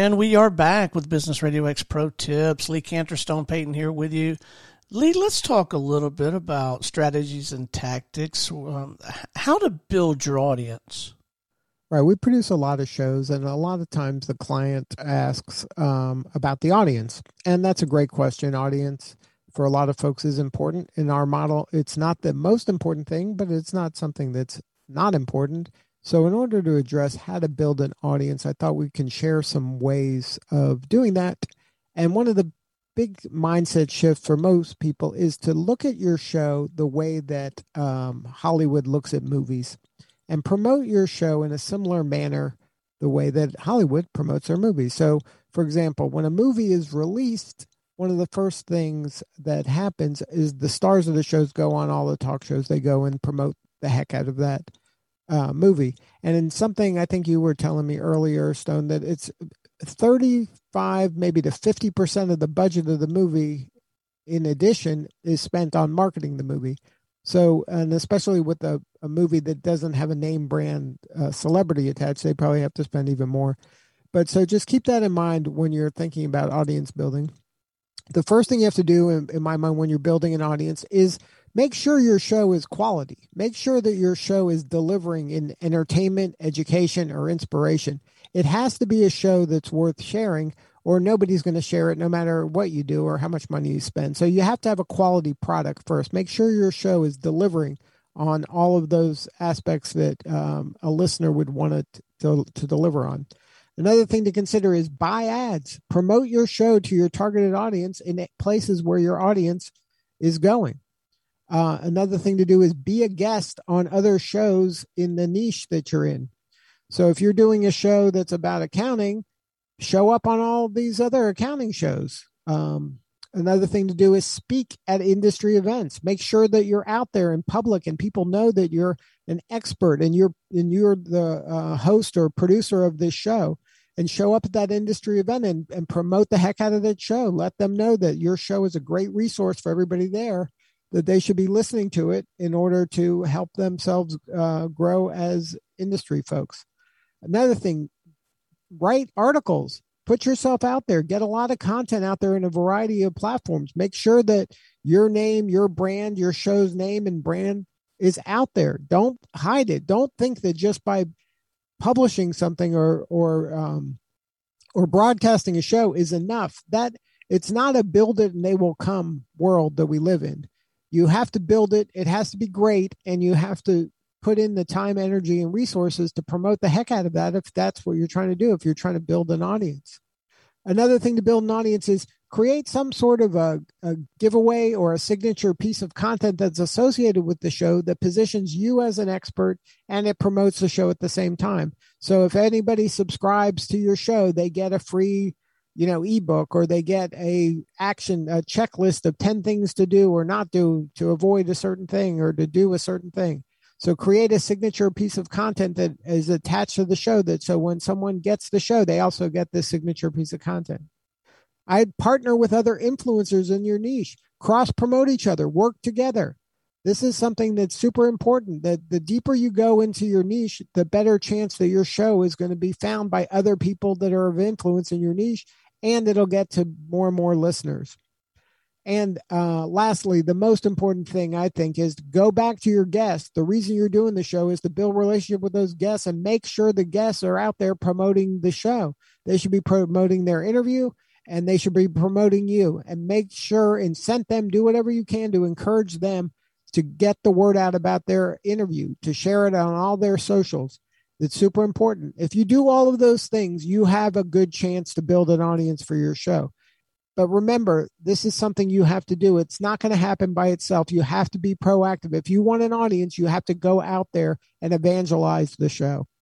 And we are back with Business Radio X Pro Tips. Lee Cantor, Stone Payton here with you. Lee, let's talk a little bit about strategies and tactics, how to build your audience. Right. We produce a lot of shows, and a lot of times the client asks about the audience. And that's a great question. Audience, for a lot of folks, is important. In our model, it's not the most important thing, but it's not something that's not important. So in order to address how to build an audience, I thought we can share some ways of doing that. And one of the big mindset shifts for most people is to look at your show the way that Hollywood looks at movies, and promote your show in a similar manner the way that Hollywood promotes their movies. So, for example, when a movie is released, one of the first things that happens is the stars of the shows go on all the talk shows. They go and promote the heck out of that movie. And in something I think you were telling me earlier, Stone, that it's 35 maybe to 50% of the budget of the movie, in addition, is spent on marketing the movie. So, and especially with a movie that doesn't have a name brand celebrity attached, they probably have to spend even more. But so just keep that in mind when you're thinking about audience building. The first thing you have to do, in my mind, when you're building an audience is make sure your show is quality. Make sure that your show is delivering in entertainment, education, or inspiration. It has to be a show that's worth sharing, or nobody's going to share it no matter what you do or how much money you spend. So you have to have a quality product first. Make sure your show is delivering on all of those aspects that a listener would want to deliver on. Another thing to consider is buy ads. Promote your show to your targeted audience in places where your audience is going. Another thing to do is be a guest on other shows in the niche that you're in. So if you're doing a show that's about accounting, show up on all these other accounting shows. Another thing to do is speak at industry events. Make sure that you're out there in public and people know that you're an expert and you're the host or producer of this show, and show up at that industry event and promote the heck out of that show. Let them know that your show is a great resource for everybody there, that they should be listening to it in order to help themselves grow as industry folks. Another thing, write articles. Put yourself out there. Get a lot of content out there in a variety of platforms. Make sure that your name, your brand, your show's name and brand is out there. Don't hide it. Don't think that just by publishing something or broadcasting a show is enough. That it's not a build it and they will come world that we live in. You have to build it. It has to be great, and you have to put in the time, energy, and resources to promote the heck out of that if that's what you're trying to do, if you're trying to build an audience. Another thing to build an audience is create some sort of a giveaway or a signature piece of content that's associated with the show that positions you as an expert, and it promotes the show at the same time. So if anybody subscribes to your show, they get a free ebook, or they get a checklist of 10 things to do or not do to avoid a certain thing or to do a certain thing. So create a signature piece of content that is attached to the show, that so when someone gets the show, they also get this signature piece of content. I'd partner with other influencers in your niche, cross promote each other, work together. This is something that's super important, that the deeper you go into your niche, the better chance that your show is going to be found by other people that are of influence in your niche, and it'll get to more and more listeners. And lastly, the most important thing, I think, is to go back to your guests. The reason you're doing the show is to build a relationship with those guests and make sure the guests are out there promoting the show. They should be promoting their interview, and they should be promoting you. And make sure, incent them, do whatever you can to encourage them to get the word out about their interview, to share it on all their socials. It's super important. If you do all of those things, you have a good chance to build an audience for your show. But remember, this is something you have to do. It's not going to happen by itself. You have to be proactive. If you want an audience, you have to go out there and evangelize the show.